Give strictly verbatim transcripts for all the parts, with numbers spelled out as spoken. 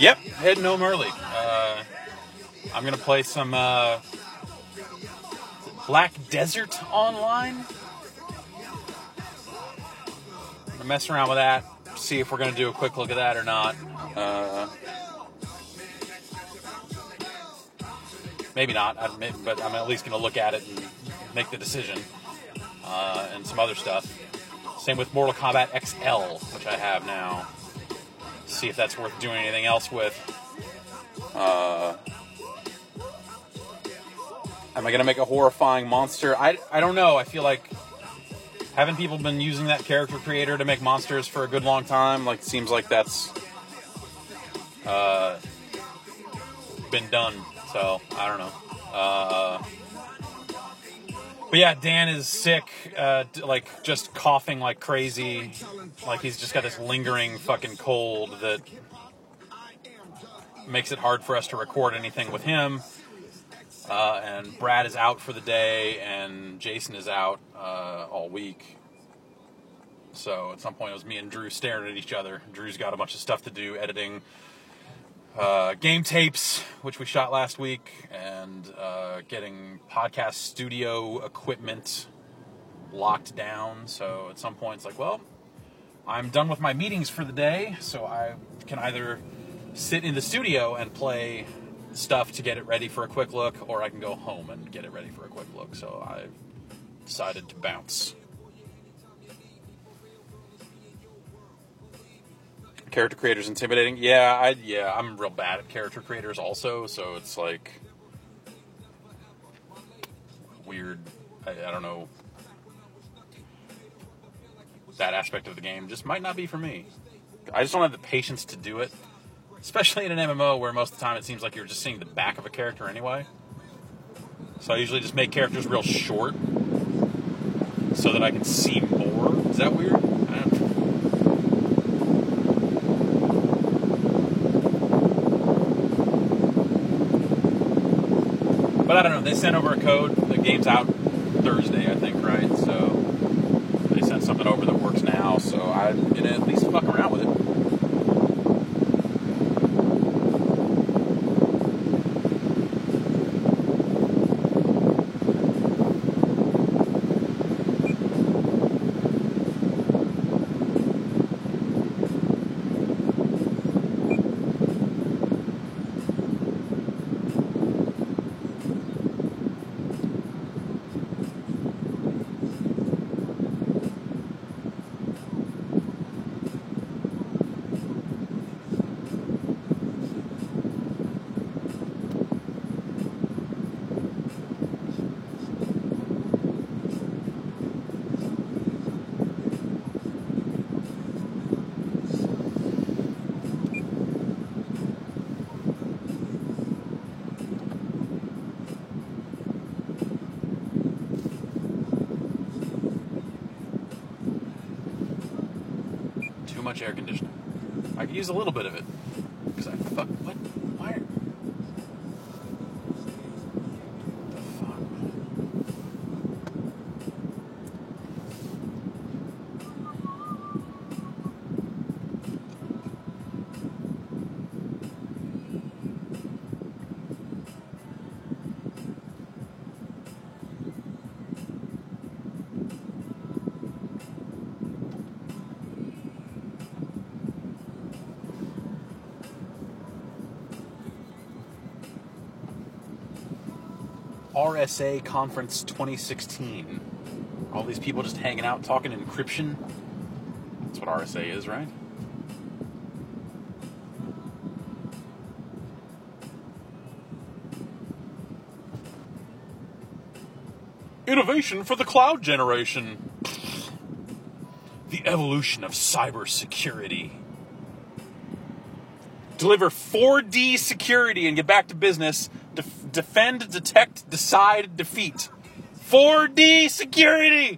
Yep, heading home early. Uh, I'm going to play some uh, Black Desert Online. I'm going to mess around with that, see if we're going to do a quick look at that or not. Uh, maybe not, but I'm at least going to look at it and make the decision. Uh, and some other stuff. Same with Mortal Kombat X L, which I have now. See if that's worth doing anything else with. Uh, am I going to make a horrifying monster? I, I don't know. I feel like, haven't people been using that character creator to make monsters for a good long time? Like, it seems like that's uh, been done. So, I don't know. Uh, but yeah, Dan is sick, uh, like, just coughing like crazy. Like, he's just got this lingering fucking cold that makes it hard for us to record anything with him. Uh, and Brad is out for the day, and Jason is out uh, all week. So at some point it was me and Drew staring at each other. Drew's got a bunch of stuff to do, editing uh, game tapes, which we shot last week, and uh, getting podcast studio equipment locked down. So at some point it's like, well, I'm done with my meetings for the day, so I can either sit in the studio and play stuff to get it ready for a quick look, or I can go home and get it ready for a quick look. So I decided to bounce. Character creators intimidating? Yeah, I yeah, I'm real bad at character creators also, so it's like weird. I, I don't know. That aspect of the game just might not be for me. I just don't have the patience to do it. Especially in an M M O where most of the time it seems like you're just seeing the back of a character anyway. So I usually just make characters real short so that I can see more. Is that weird? I don't know. But I don't know. They sent over a code. The game's out Thursday, I think, right? So they sent something over that works now. So I'm going to at least fuck around with it. Much air conditioning. I could use a little bit of it. Because I fuck. What? Why? The fuck? R S A Conference twenty sixteen. All these people just hanging out talking encryption. That's what R S A is, right? Innovation for the cloud generation. The evolution of cybersecurity. Deliver four D security and get back to business. Def- defend, detect, decide, defeat. four D security!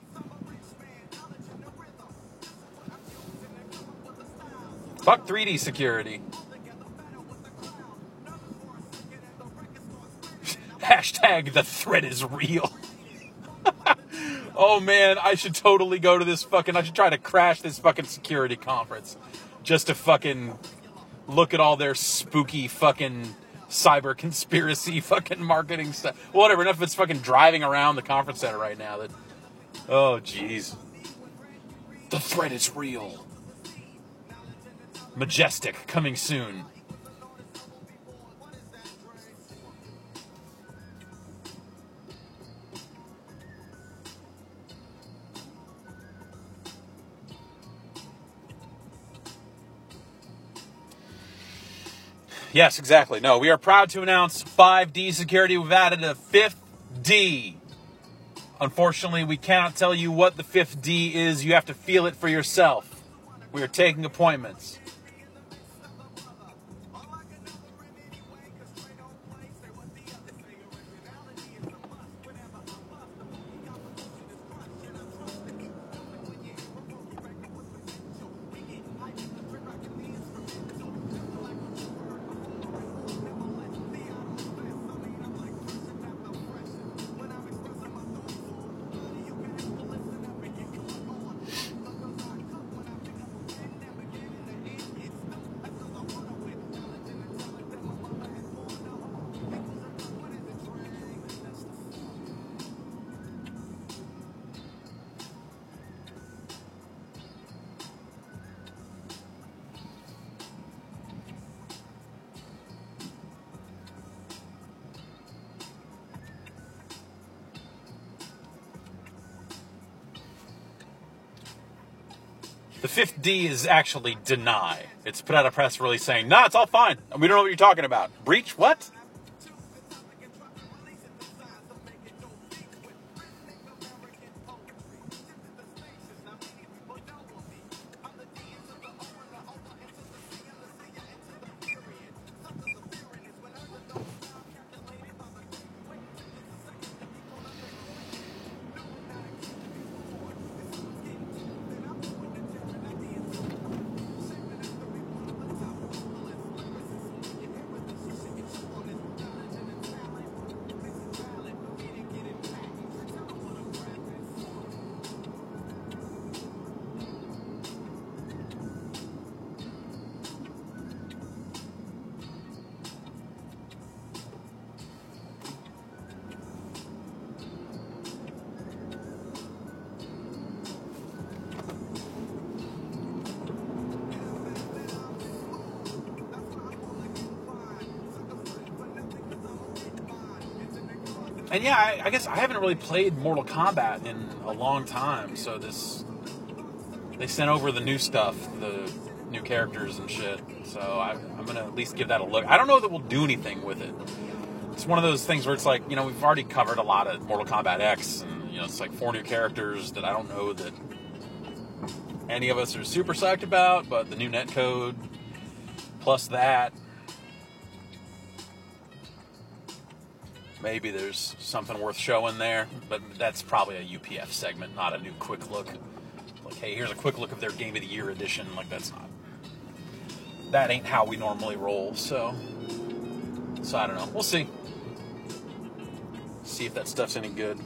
Fuck three D security. Hashtag the threat is real. Oh man, I should totally go to this fucking, I should try to crash this fucking security conference. Just to fucking look at all their spooky fucking cyber conspiracy fucking marketing stuff. Whatever, enough of it's fucking driving around the conference center right now. That, oh, jeez. The threat is real. Majestic, coming soon. Yes, exactly. No, we are proud to announce five D security. We've added a fifth D. Unfortunately, we cannot tell you what the fifth D is. You have to feel it for yourself. We are taking appointments. The fifth D is actually deny. It's put out a press release saying, nah, it's all fine. We don't know what you're talking about. Breach? What? And yeah, I, I guess I haven't really played Mortal Kombat in a long time, so this... They sent over the new stuff, the new characters and shit, so I, I'm going to at least give that a look. I don't know that we'll do anything with it. It's one of those things where it's like, you know, we've already covered a lot of Mortal Kombat X, and, you know, it's like four new characters that I don't know that any of us are super psyched about, but the new netcode, plus that... Maybe there's something worth showing there, but that's probably a U P F segment, not a new quick look. Like, hey, here's a quick look of their Game of the Year edition. Like, that's not... That ain't how we normally roll, so... So, I don't know. We'll see. See if that stuff's any good.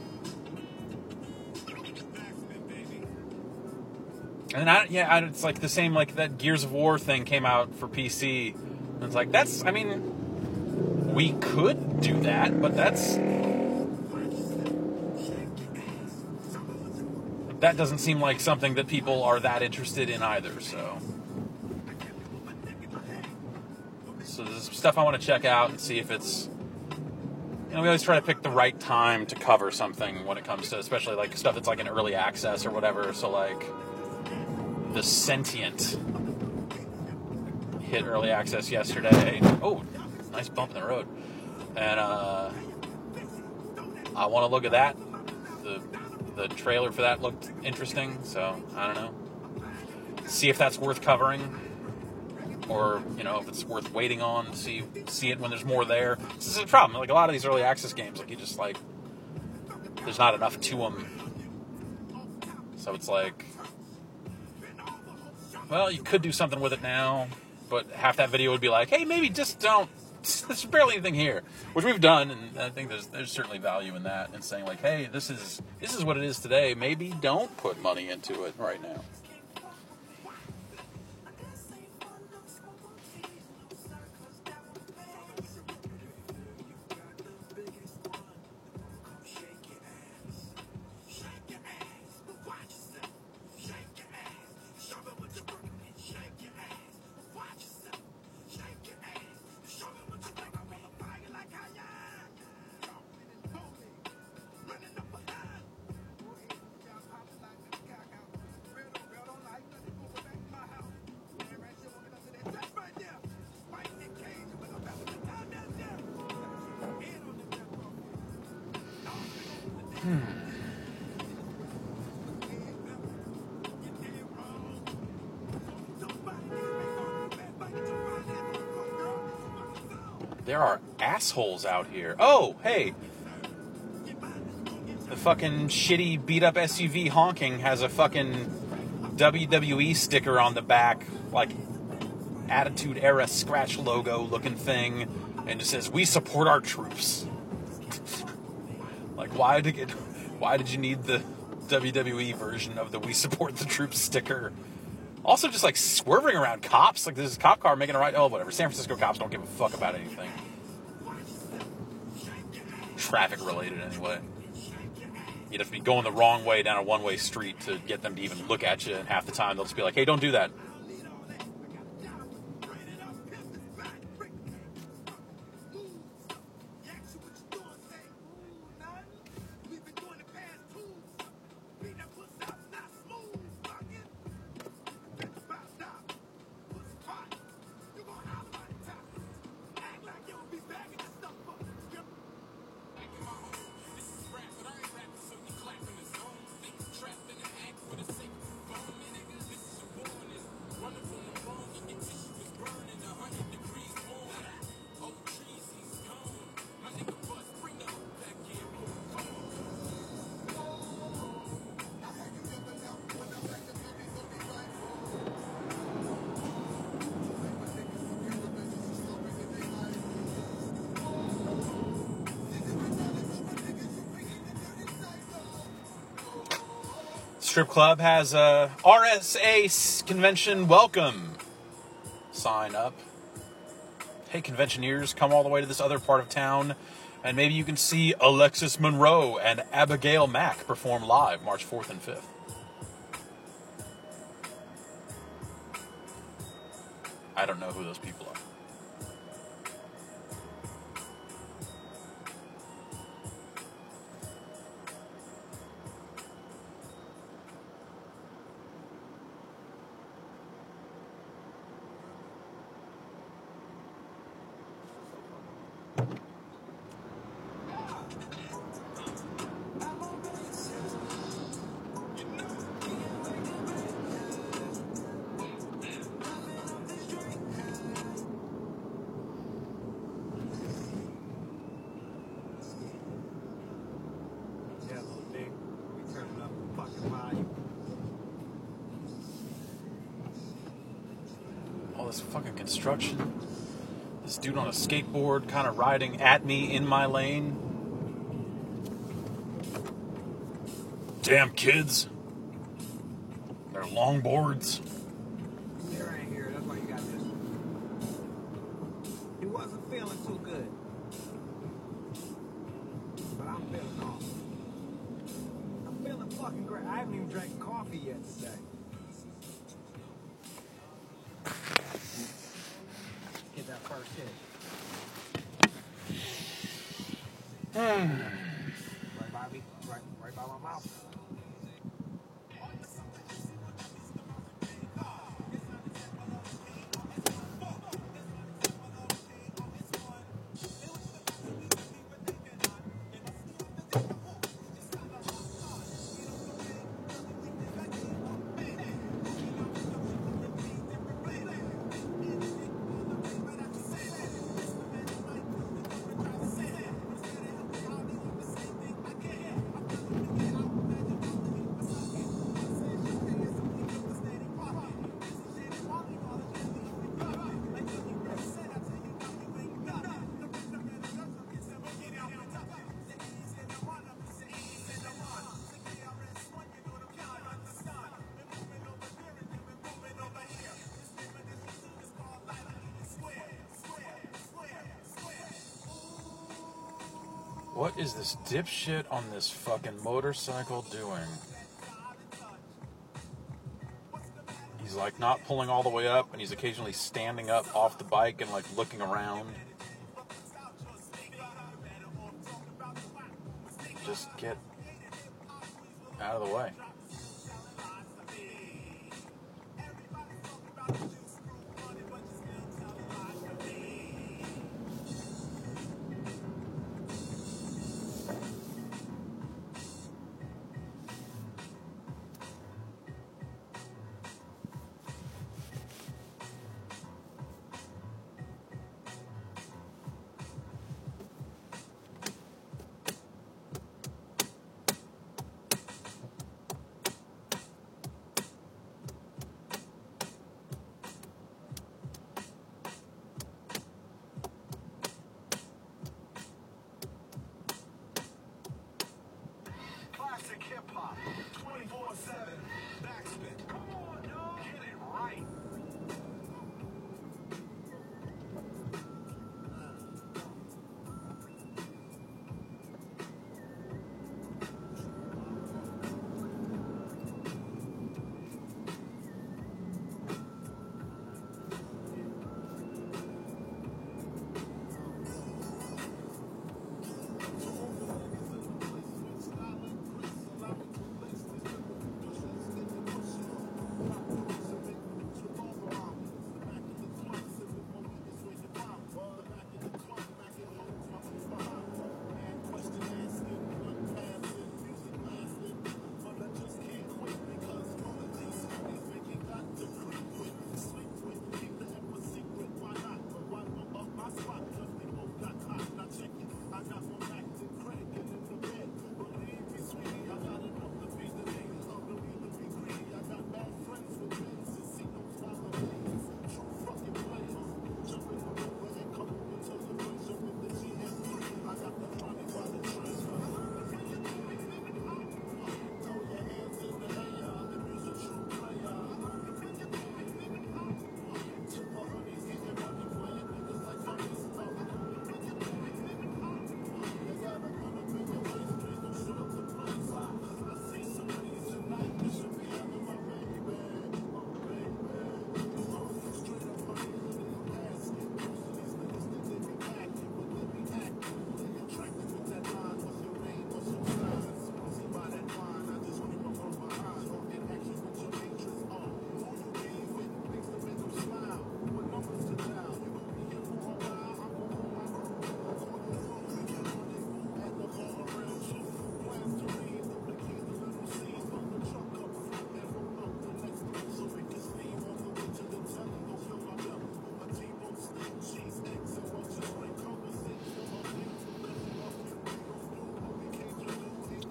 And, I, yeah, I, it's like the same, like, that Gears of War thing came out for P C. And it's like, that's, I mean... We could do that, but that's... That doesn't seem like something that people are that interested in either, so... So there's some stuff I want to check out and see if it's... You know, we always try to pick the right time to cover something when it comes to, especially like stuff that's like in early access or whatever, so like... The Sentient hit early access yesterday. Oh, nice bump in the road. And uh, I want to look at that. The the trailer for that looked interesting, so I don't know. See if that's worth covering. Or, you know, if it's worth waiting on, see see it when there's more there. This is a problem. Like a lot of these early access games, like you just like, there's not enough to them. So it's like, well, you could do something with it now, but half that video would be like, hey, maybe just don't, there's barely anything here, which we've done, and I think there's there's certainly value in that, and saying like, hey, this is this is what it is today, maybe don't put money into it right now. There are assholes out here. Oh, hey. The fucking shitty beat-up S U V honking has a fucking W W E sticker on the back, like Attitude Era scratch logo looking thing, and it says, "We support our troops." Like, why did it, why did you need the W W E version of the "We support the troops" sticker? Also, just like swerving around cops. Like, there's a cop car making a right. Oh, whatever. San Francisco cops don't give a fuck about anything. Traffic related, anyway. You'd have to be going the wrong way down a one-way street to get them to even look at you, and half the time they'll just be like, "Hey, don't do that." Strip club has a R S A convention welcome sign up. Hey, conventioneers, come all the way to this other part of town, and maybe you can see Alexis Monroe and Abigail Mack perform live March fourth and fifth. I don't know who those people are. This fucking construction. This dude on a skateboard kind of riding at me in my lane. Damn kids. They're longboards. They're right here. That's why you got this. He wasn't feeling too good. But I'm feeling awesome. I'm feeling fucking great. I haven't even drank coffee yet today. Get that first hit. Hmm. Right by me. Right, right by my mouth. What is this dipshit on this fucking motorcycle doing? He's like not pulling all the way up, and he's occasionally standing up off the bike and like looking around. Just get out of the way.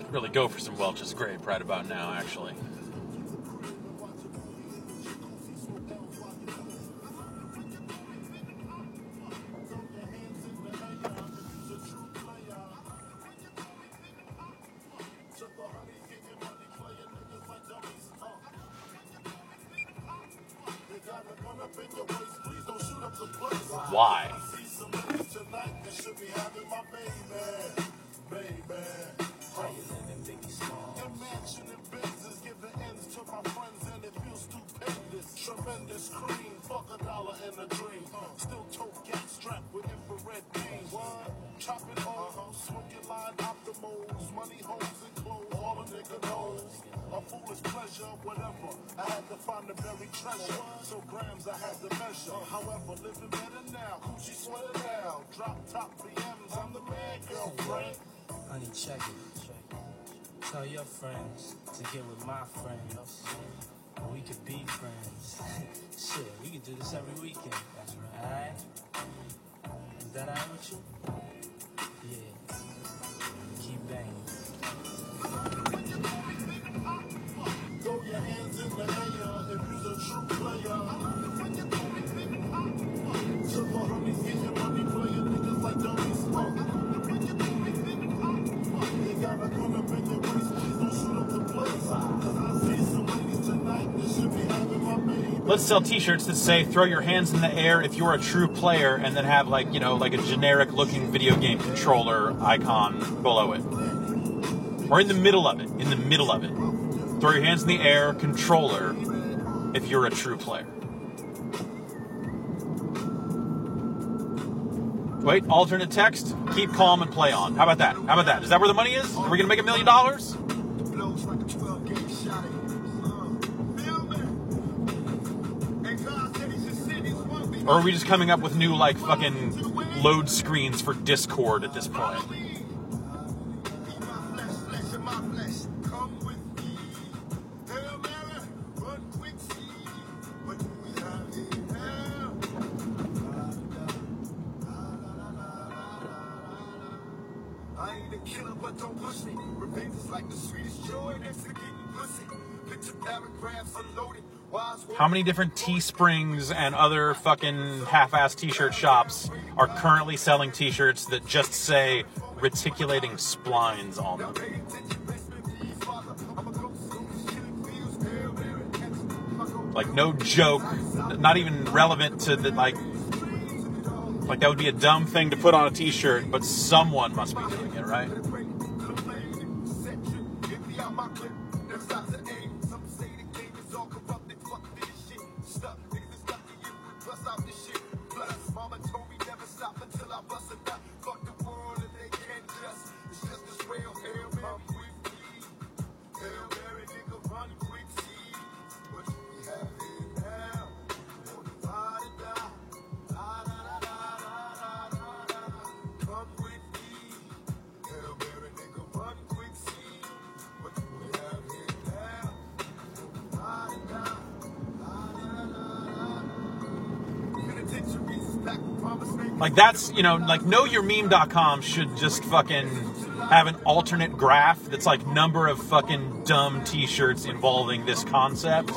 really go for some Welch's Grape right about now, actually. Why? Tremendous cream, fuck a dollar and a dream. Still tote gas strapped with infrared beams. Chop it all, smoking line optimals, money, homes, and clothes. All a nigga knows. A foolish pleasure, whatever. I had to find the buried treasure. So grams I had to measure. However, living better now. Coochie sweater now. Drop top P Ms, I'm the man, girlfriend. Honey, check it. Check it. Tell your friends to get with my friends. And we could be friends. Shit, we could do this every weekend. That's right. Alright? Is that alright with you? Yeah. Keep banging. Throw your hands in the air if you're a true player. So for homies, get your money, playing niggas like dummies. You gotta come up in your waist, please don't shoot up the place. Cause I see some ladies tonight that should be having my baby. Let's sell t-shirts that say throw your hands in the air if you're a true player, and then have like, you know, like a generic looking video game controller icon below it. Or in the middle of it. In the middle of it. Throw your hands in the air, controller, if you're a true player. Wait, alternate text, keep calm and play on. How about that? How about that? Is that where the money is? Are we going to make a million dollars? Or are we just coming up with new, like, fucking load screens for Discord at this point? I ain't a killer, but don't push me. Revenge is like the sweetest joy next to getting pussy. Picture paragraphs unloaded. How many different Teesprings and other fucking half-ass t-shirt shops are currently selling t-shirts that just say reticulating splines on them? Like, no joke, not even relevant to the, like, like that would be a dumb thing to put on a t-shirt, but someone must be doing it, right? Like, that's, you know, like, know your meme dot com should just fucking have an alternate graph that's like number of fucking dumb t-shirts involving this concept.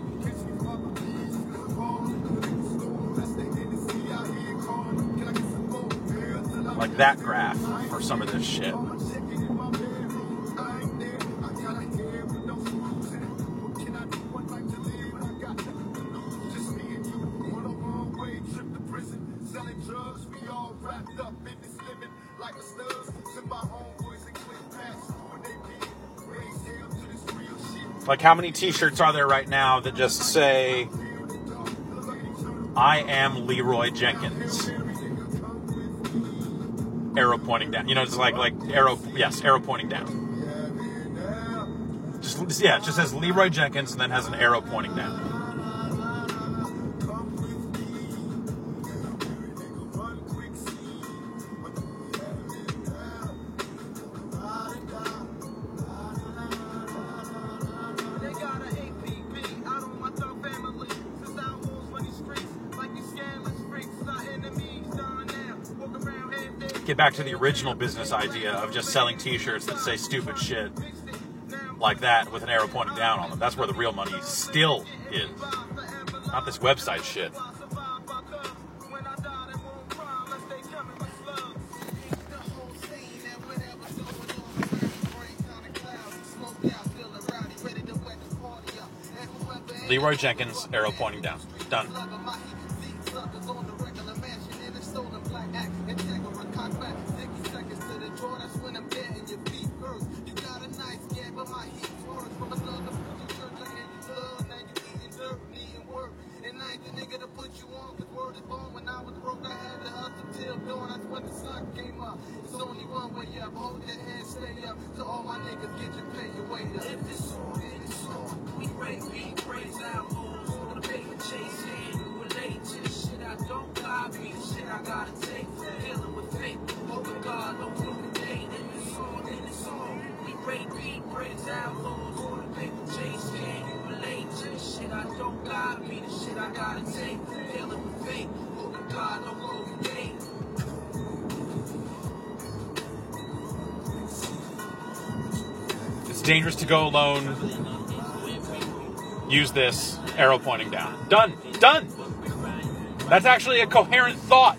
Like that graph for some of this shit. Like, how many t-shirts are there right now that just say, I am Leroy Jenkins? Arrow pointing down. You know, it's like, like arrow, yes, arrow pointing down. Just, yeah, it just says Leroy Jenkins and then has an arrow pointing down. Like these scandalous freaks, our enemies, down now. Walk around half dead. get back to the original business idea of just selling t-shirts that say stupid shit like that with an arrow pointing down on them. That's where the real money still is. Not this website shit. Leroy Jenkins, arrow pointing down. Done. It's dangerous to go alone. Use this, arrow pointing down. Done. Done. That's actually a coherent thought.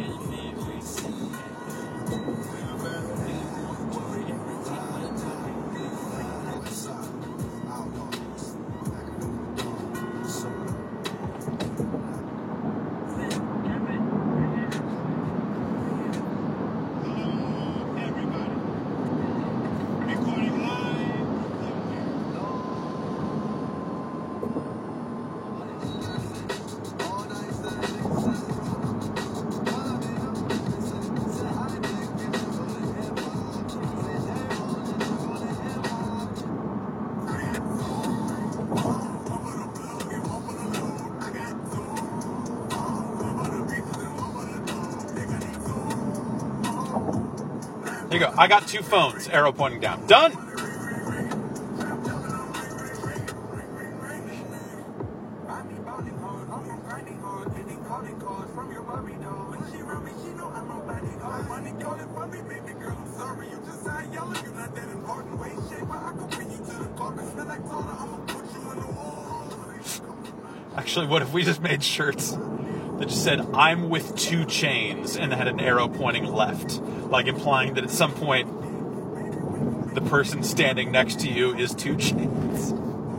Here you go. I got two phones, arrow pointing down. Done! Actually, what if we just made shirts that just said, I'm with two chains, and had an arrow pointing left, like implying that at some point the person standing next to you is two chains.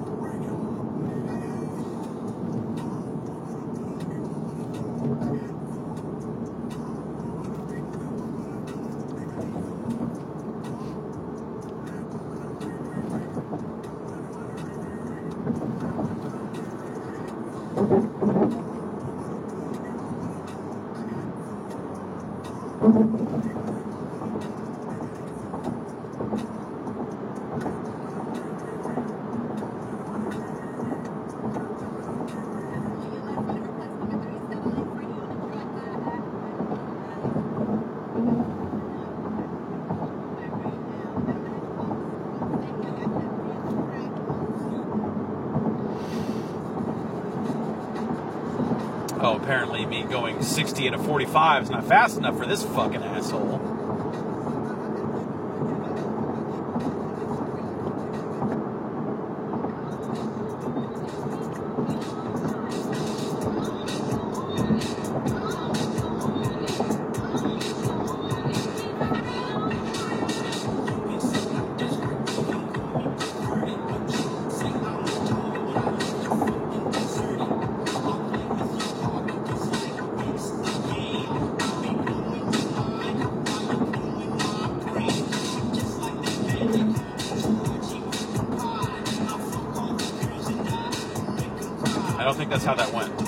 Oh, apparently me going sixty and a forty-five is not fast enough for this fucking asshole. I don't think that's how that went.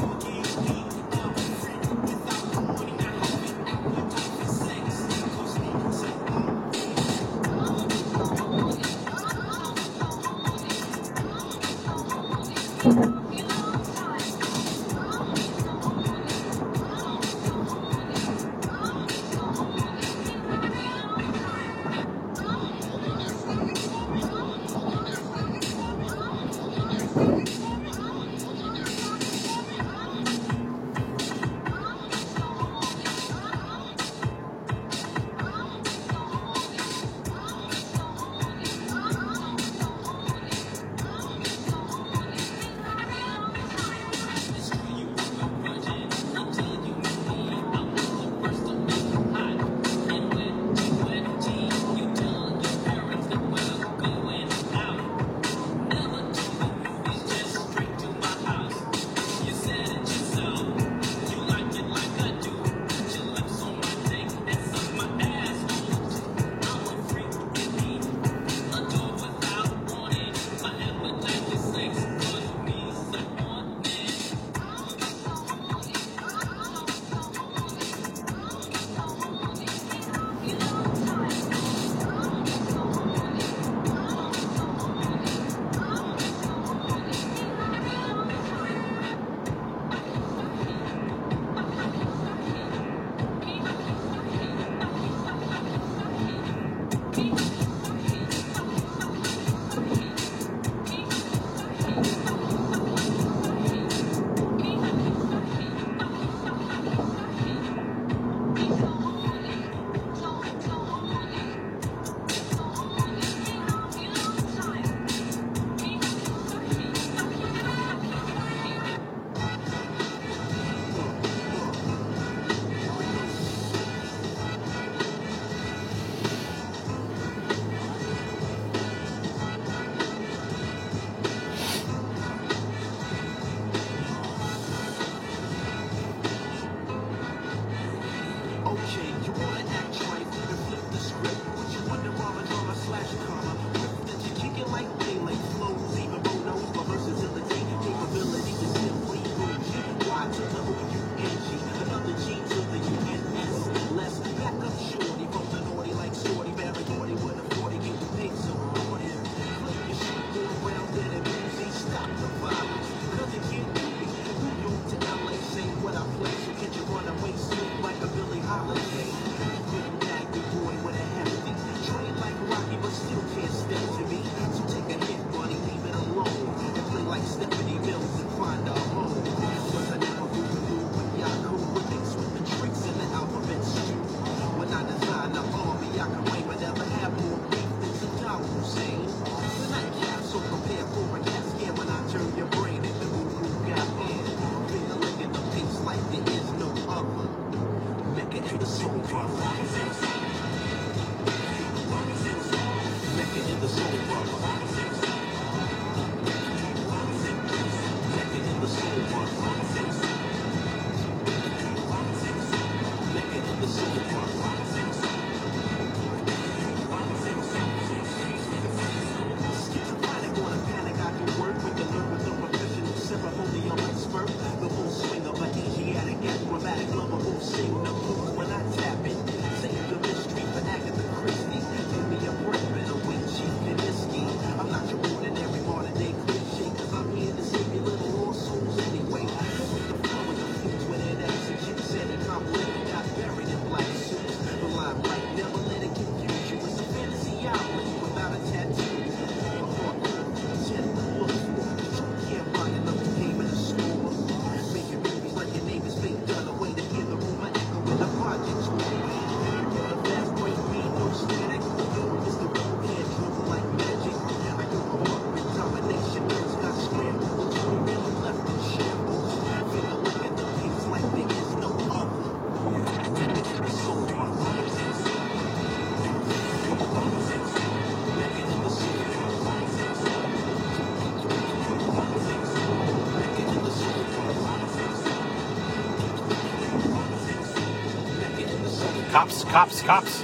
Cops, cops, cops.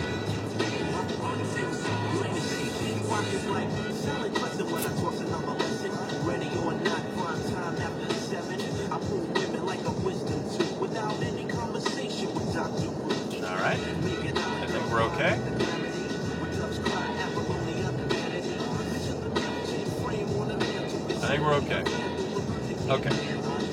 All right. I think we're okay. I think we're okay. Okay.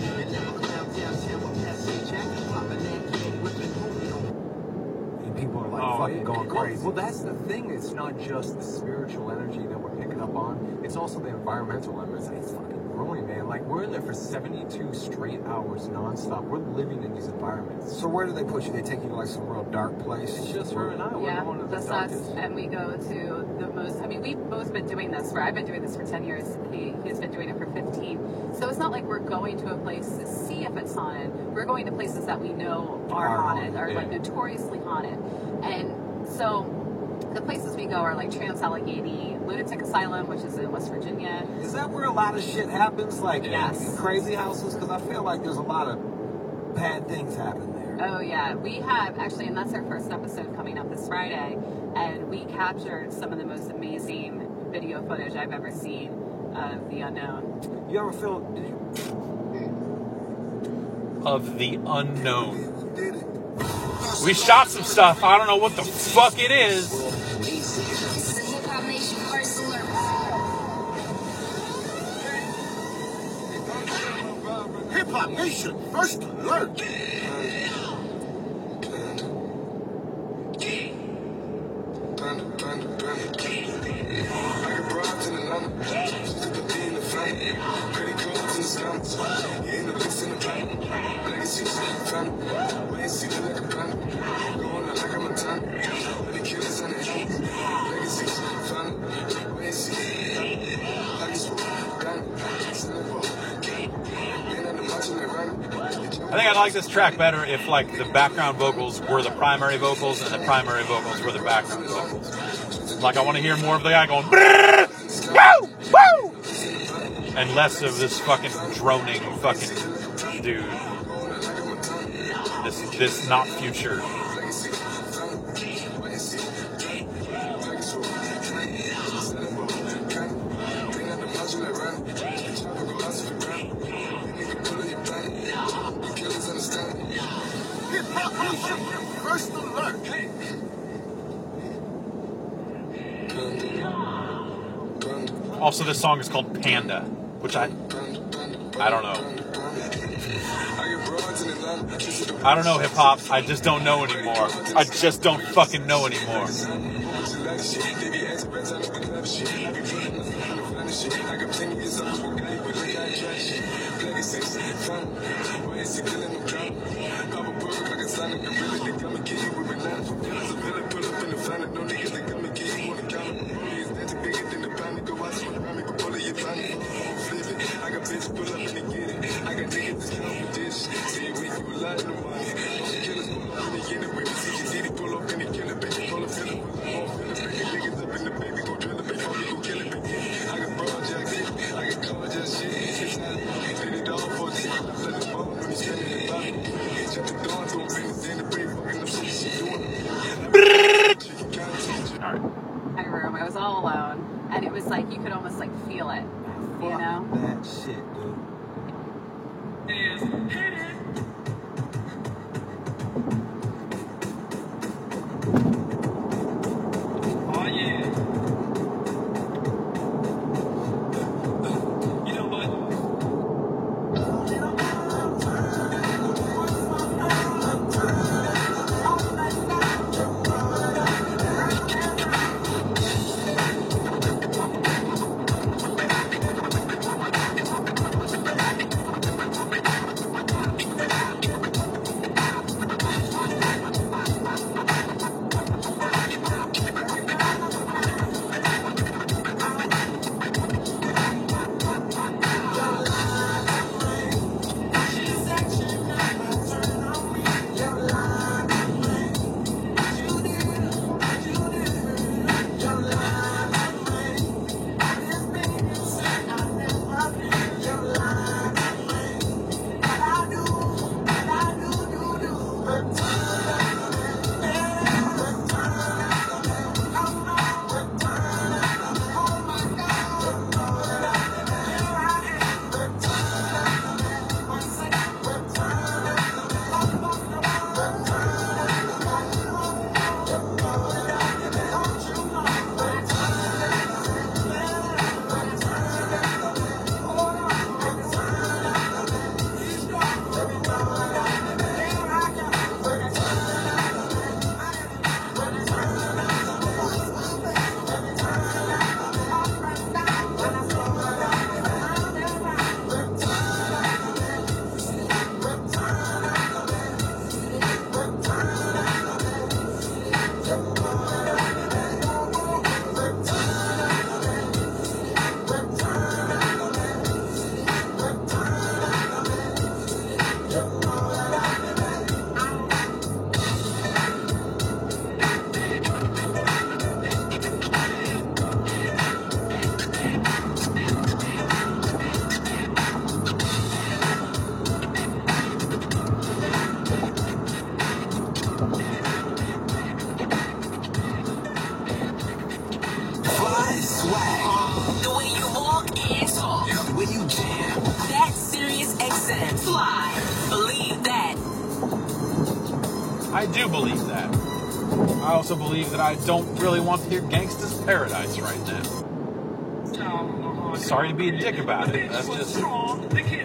People are like Oh, fucking it- going well, crazy. Well, that's the thing. It's not just the spiritual energy that we're picking up on. It's also the environmental elements. It's fucking growing, man. Like, we're in there for seventy-two straight hours nonstop. We're living in these environments. So where do they put you? They take you to like some real dark place? It's just her and I. We're Yeah, going to the that's us, darkest. and we go to the most. I mean, we've both been doing this for. I've been doing this for ten years. He he's been doing it for fifteen. So it's not like we're going to a place to see if it's haunted. We're going to places that we know are Are haunted, haunted, are yeah. like notoriously haunted, and so the places we go are like Trans Allegheny Lunatic Asylum, which is in West Virginia. Is that where a lot of shit happens? Like, Yes. in crazy houses? Because I feel like there's a lot of bad things happen there. Oh yeah, we have actually, and that's our first episode coming up this Friday, and we captured some of the most amazing video footage I've ever seen of the unknown. You ever feel? Did you? Of the unknown. We shot some stuff. I don't know what the fuck it is. Hip Hop Nation First Alert. Hip Hop Nation, first alert. I think I'd like this track better if, like, the background vocals were the primary vocals and the primary vocals were the background vocals. Like, I want to hear more of the guy going, "Brrr! Woo! Woo!" and less of this fucking droning fucking dude. This, this not future. Hip Hop Nation, first alert. Also, this song is called Panda, which I, I don't know. I don't know hip hop. I just don't know anymore. I just don't fucking know anymore. My room, I was all alone, and it was like you could almost like feel it, you know. That shit, dude. Oh yeah. You know what? I do believe that. I also believe that I don't really want to hear Gangsta's Paradise right now. Sorry to be a dick about it. That's just... Well,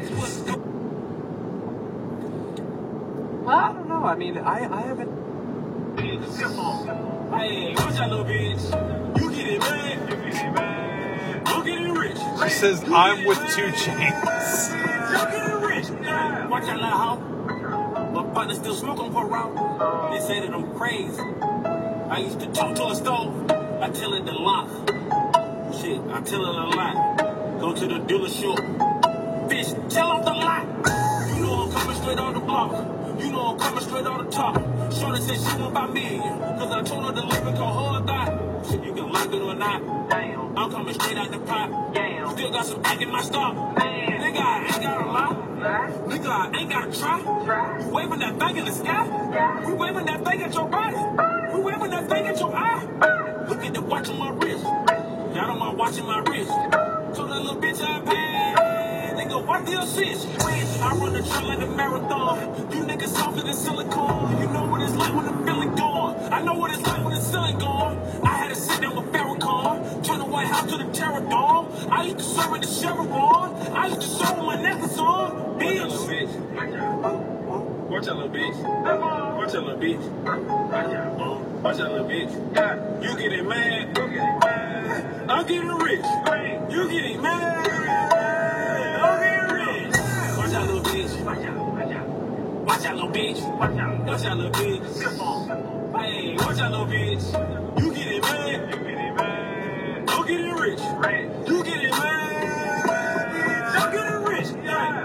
I don't know. I mean, I, I haven't... Hey, what's that little bitch? You get it, man. You get it, man. I'm getting rich. She says, I'm with two chains. You getting rich. Watch that loud hoe. My partner still smoking for route. They say that I'm crazy. I used to talk to a stove. I tell it the lot. Shit, I tell it a lot. Go to the dealership. Bitch, tell off the lot. You know I'm coming straight on the block. You know I'm coming straight on the top. Shorty said she want about million. Cause I told her to leave it call her thigh. Shit, you can like it or not. Damn. I'm coming straight out the pot. Damn. Still got some back in my stock. Man. Nigga, I ain't got a lot. Nigga, I ain't gotta try. Try. We waving that thing in the sky. Yeah. We waving that thing at your body. We waving that thing at your eye. Look at the watch on my wrist. Y'all don't mind watching my wrist. Told that little bitch I paid. Nigga, what the assist? I run the trail like a marathon. You niggas softer than silicone. You know what it's like when the feeling gone. I know what it's like when the ceiling gone. I had to sit down with Farrakhan. Turn the White House to the Terror Dome. I used to serve at the Chevron. I used to serve with my necklace on. Bitch. Watch that little bitch. Watch that little bitch. Watch that little bitch. You getting mad. I'm getting rich. You getting mad. I'm getting rich. Watch that little bitch. Watch that little bitch. Watch that little bitch. Hey, watch that little bitch. You getting mad. I'm getting rich. You getting mad. I'm getting rich. Yeah.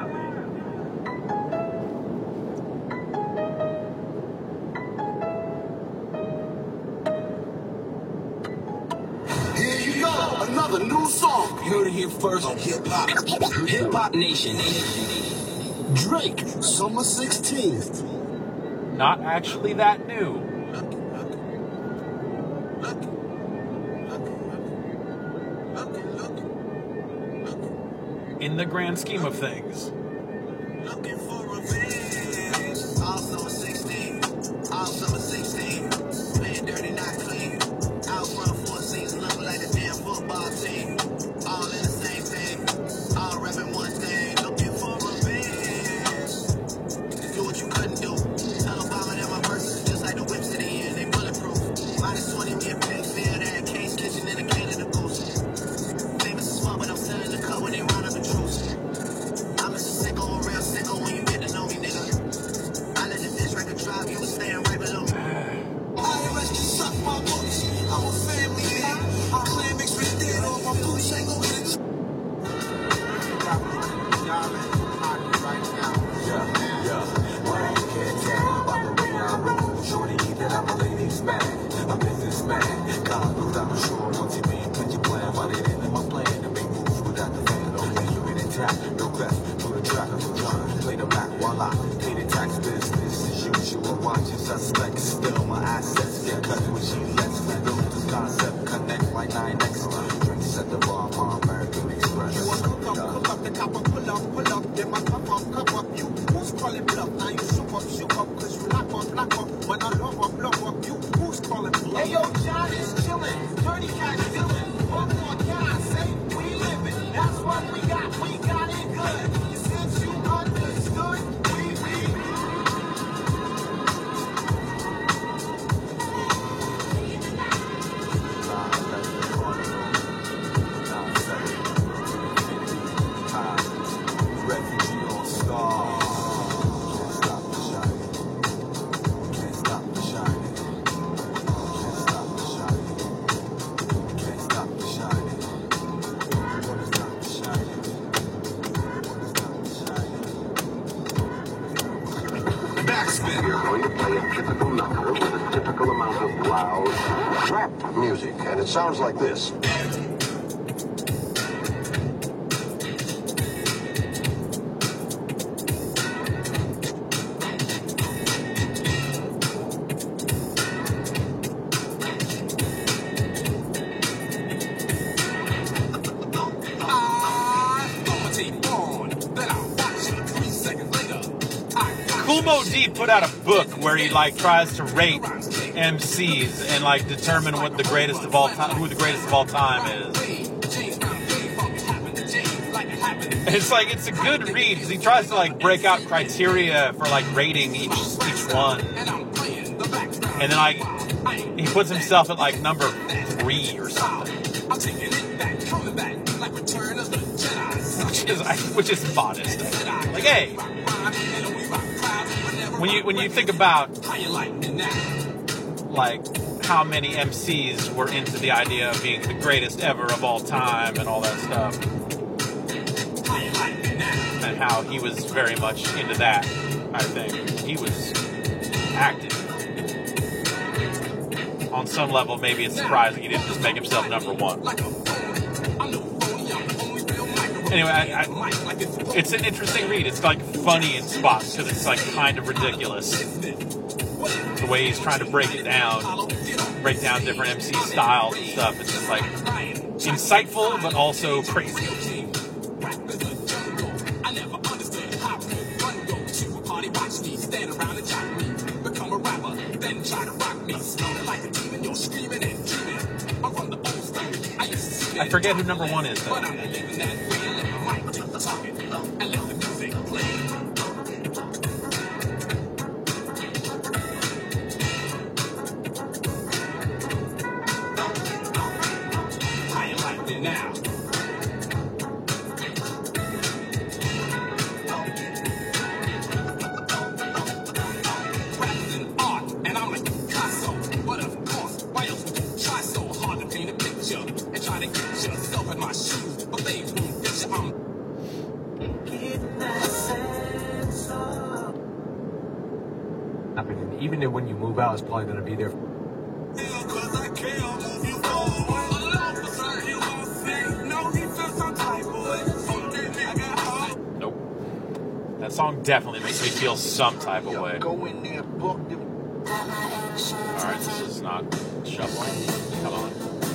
Another new song. You heard it here first on Hip Hop. Hip Hop Nation. Drake, Summer sixteenth. Not actually that new. In the grand scheme of things. Looking for revenge. All summer sixteen. All summer sixteen. Playing dirty, not clean. Out front for a season, looking like a damn football team. All in the same thing. All rapping one thing. Looking for revenge. Do what you couldn't do. Tell Obama that my verses just like the whips at the end. They bulletproof. Minus twenty me a pink fair. That case kitchen in a can of the goose. Famous as fuck, but I'm selling the cut when they round up the truth. I'm just a sicko, a real sicko when you get to know me, nigga. I let the dish record drive, you was staying right below me. I arrest you, suck my boots. I'm a family man. I claim mixed with dead on my boots. Ain't go with it. I'm businessman. God knows I'm sure once you mean, put your plan while it in my plan to make moves without the fan. Don't make you get intact. No best for the track of the gun. Play the back while I pay the tax business as usual. Watching suspects still my assets get cut when she lets me build this concept. Connect like nine X. Drinks at the bar, on American Express. You want to cook up, cook up the copper, pull up, pull up. Then my cup up, cup up. You who's calling bluff? Now you shook up, shook up. Cause you lock up, lock up. When I love up, love up. You who's calling bluff? Hey yo, John is chillin'. Dirty cat dealin'. What more can I say? We livin'. That's what we got. We got it good. Since you understood, we we. Refugee on star. Can't stop the shining. Can't stop the shining. Can't stop the shining. Can't stop the shining. Wanna stop the shining. Wanna stop the shining. Backspin. You're going to play a typical number with a typical amount of loud rap music, and it sounds like this. Then I watch it three seconds later. I got Kool Moe Dee put out a book where he like tries to rate M Cs and like determine what the greatest of all time, who the greatest of all time is. It's like it's a good read because he tries to like break out criteria for like rating each each one, and then like he puts himself at like number three or something, which is which is modest. Like, hey, when you when you think about like how many M Cs were into the idea of being the greatest ever of all time and all that stuff, and how he was very much into that, I think he was active. On some level, maybe it's surprising he didn't just make himself number one. Anyway, I, I, it's an interesting read. It's like funny in spots because it's like kind of ridiculous. The way he's trying to break it down, break down different M C styles and stuff. It's just like insightful, but also crazy. I forget who number one is, though. Even when you move out, it's probably going to be there. Nope. That song definitely makes me feel some type of way. Alright, this is not shuffling. Come on.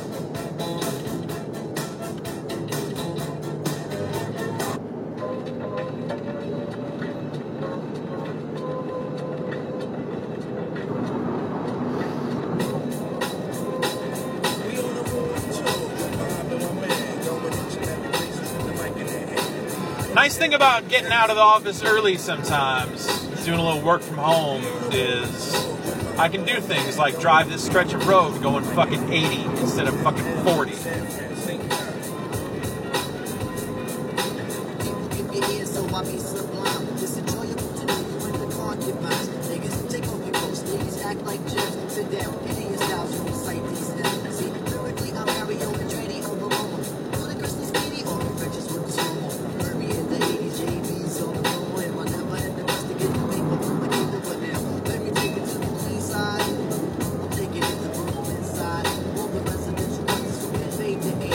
Nice thing about getting out of the office early sometimes, doing a little work from home, is I can do things like drive this stretch of road going fucking eighty instead of fucking forty. Take it in the room inside. All the residential ones, so they fade to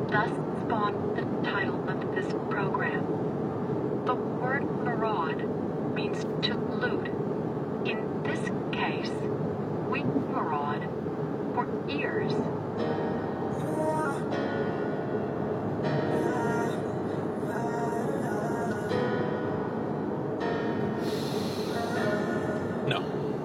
thus spawned the title of this program. The word maraud means to loot. In this case, we maraud for ears. No.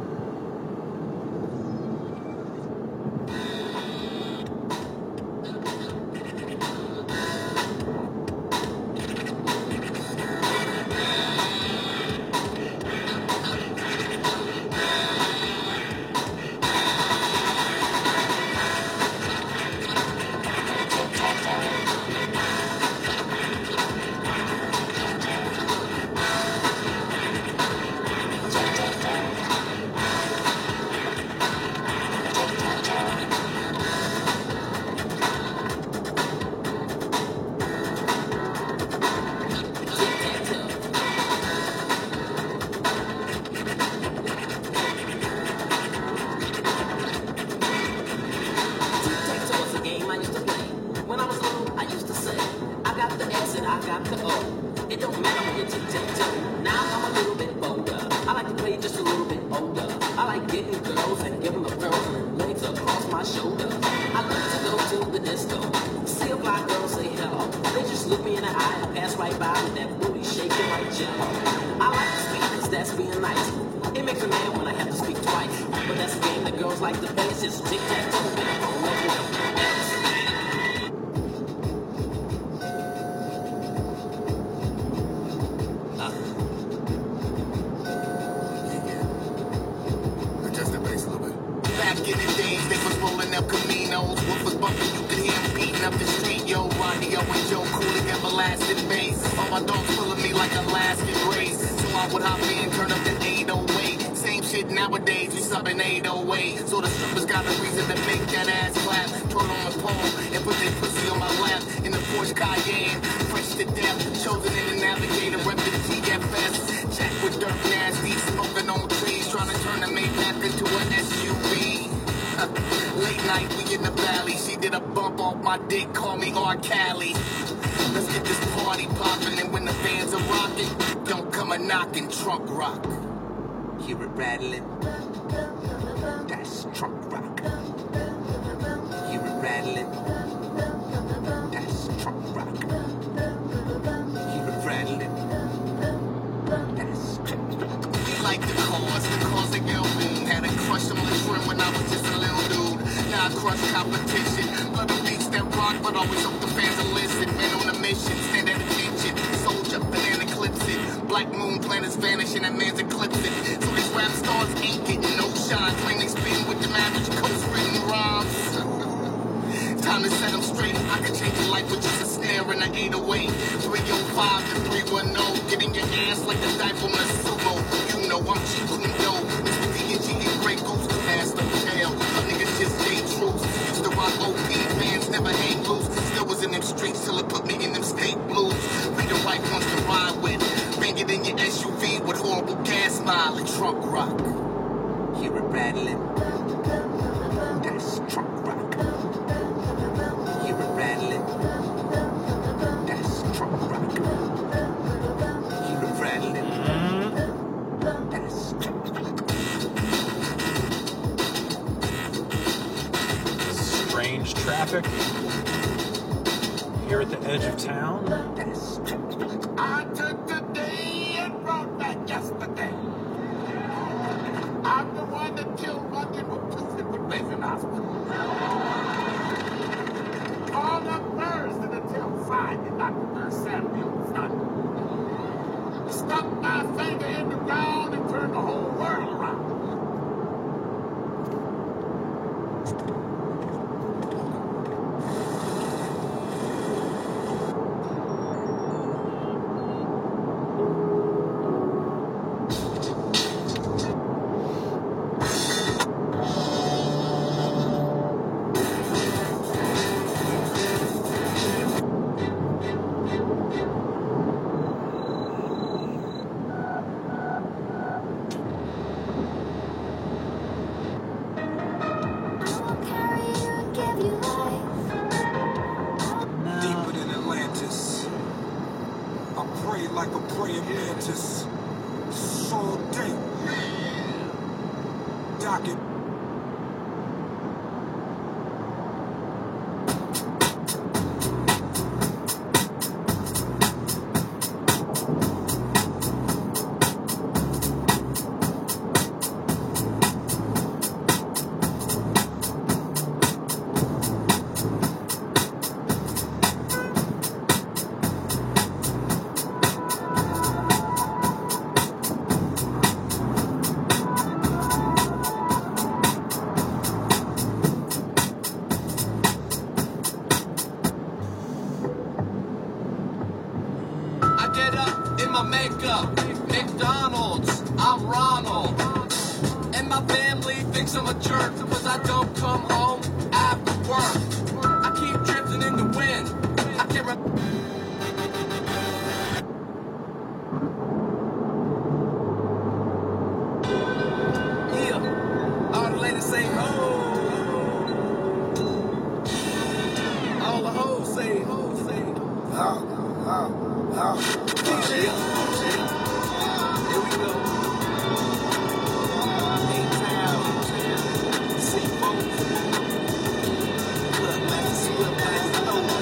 Trunk rock. Hear it rattling? That's trunk rock. Hear it rattling? That's trunk rock. Hear it rattling? That's trunk rock. We like the cars, the cars that get boom. Had a crush on the trim when I was just a little dude. Now I crush competition. Love the beats that rock, but always hope the fans will listen. Man on a mission, stand at attention. Soldier, banana clips it. Black moon planets vanish and that man's eclipsing. So these rap stars ain't getting no shine. Playing they spin with them average coast-written rhymes. Time to set them straight. I could change your life with just a snare and an eight oh eight. three oh five to three one oh. Getting your ass like a dive on a sumo. You know I'm cheap on the dough. Mister D and G and Grey Goose. Pass the tail. Some niggas just stay true. Used to rock O P. Fans never hang loose. Still was in them streets till it put me in them state blues. Be the right ones to ride with. Bang it in your S U V with horrible gas mileage. Trunk rock. Hear it rattling? That's trunk rock. Hear it rattling? That's trunk rock. Hear it rattling? That's trunk rock. Strange traffic here at the edge of town. That's trunk rock. I took today and brought back yesterday. I'm the one that killed Bucket with Pacific Basin Hospital. All the birds to the tail side did not the Samuel son. Stuck my finger in the ground and turned the whole world around. pocket. I get up in my makeup, McDonald's, I'm Ronald. And my family thinks I'm a jerk because I don't come home after work. I keep drifting in the wind. I can't re- Yeah, all the ladies say ho. All the hoes say ho, say ho. Here we go. A-Town. See folks. Look, man, this is what man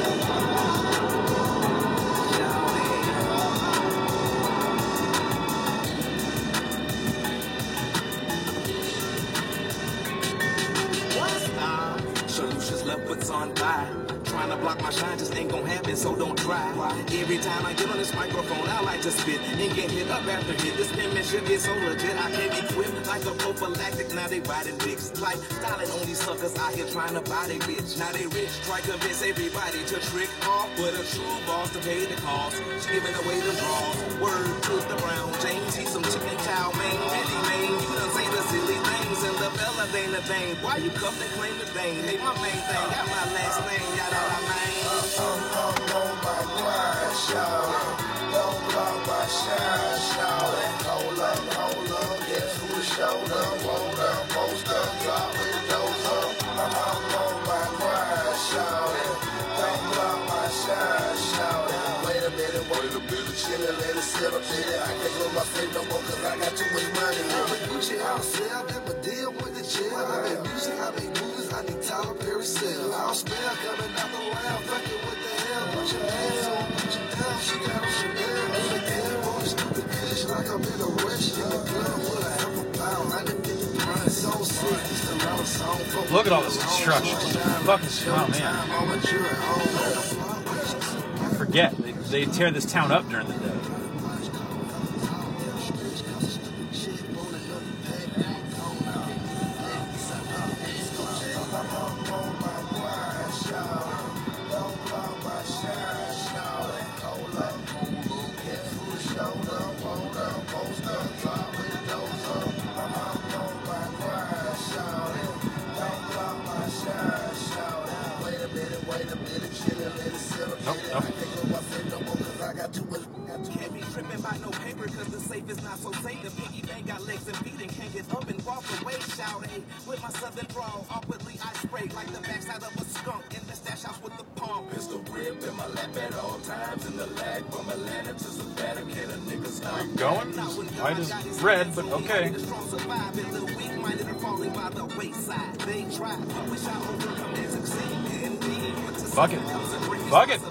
Solutions left what's on by. Trying to block my shine just ain't gonna happen, so don't try. Every time I get on this microphone, I like to spit and get hit up after hit. This penmanship is so legit, I can't be equipped like a prophylactic. Now they riding dicks, like styling on these suckers out here trying to buy they bitch. Now they rich, try to convince everybody to trick off, but a true boss to pay the cost. Giving away the draws, word to the Brown James. He's some chicken cow, man, really, man. You done say the silly things, and the fella ain't the thing. Why you come to claim the thing? Hey, my main thing, got my last name, y'all know what I mean. I'm on my grind, shout. Don't block my shine, shout. Hold up, hold up, guess who showed up? Hold up, post up, drop windows up. I'm on my grind, shout. Don't block my shine, shout. Wait a minute, wait a minute, chillin', let it sit up there. I can't go my face no more cause I got too much money. I'm a Gucci house, sell, never deal with the chill. I make music, I make movies, I need Tyler Perry sell. I'll spell coming out the loud, fucking with the hell. Put your hands on, put your down, she got on Chanel. In the damn boy, stupid bitch, like I'm in a rush. In the club with a half a pound, I done been the grind, so sick. It's the loud song. Look at all this construction. Fucking, oh man. I forget. They, they tear this town up during the day. Nope, nope. Can't be tripping by no paper cause the safe is not so safe. The piggy bank got legs and feet and can't get up and walk away. Shout hey, with my southern drawl, awkwardly I spray like the backside of a skunk in the stash house with the palm. Pistol grip in my lap at all times in the lag from Atlanta to Savannah. Can a nigga stop? Keep going. White is red, but okay. Fuck it. Fuck it.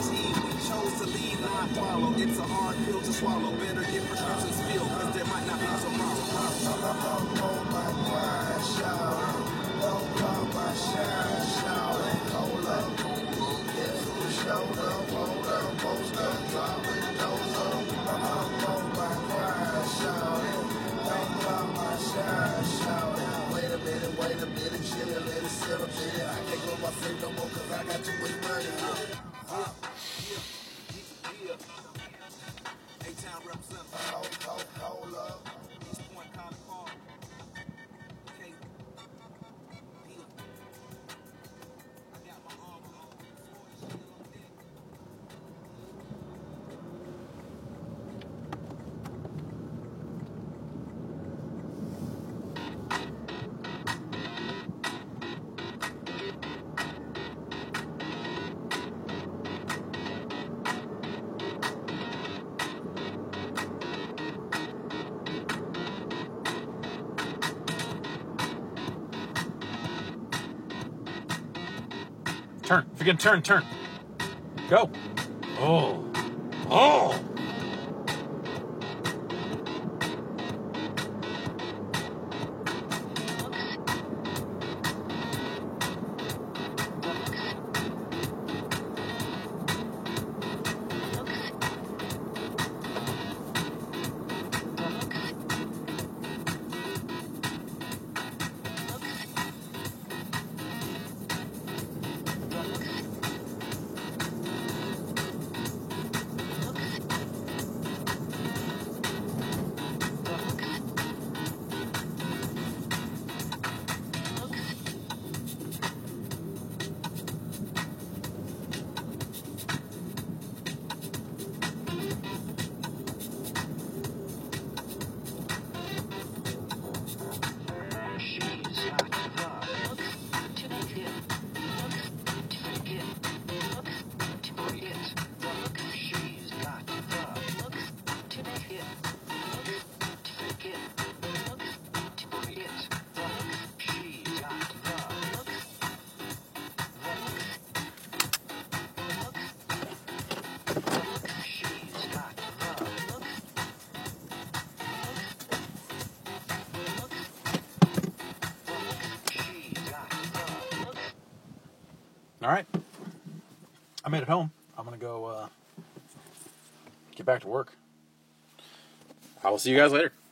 It's a hard pill to swallow. Better get prescriptions filled, cause there might not be tomorrow. Wait a minute, wait a minute, chillin', let it sit up there. I can't go my face no more cause I got too much money. Uh, yeah, yeah, yeah. A-Town represent. Hold, hold, hold up. East Point, College Park. Okay. Yeah. I got my armor on. Still on deck. Turn. If you're gonna turn, turn. Go. Oh. Oh. All right. I made it home. I'm going to go uh, get back to work. I will see you guys later.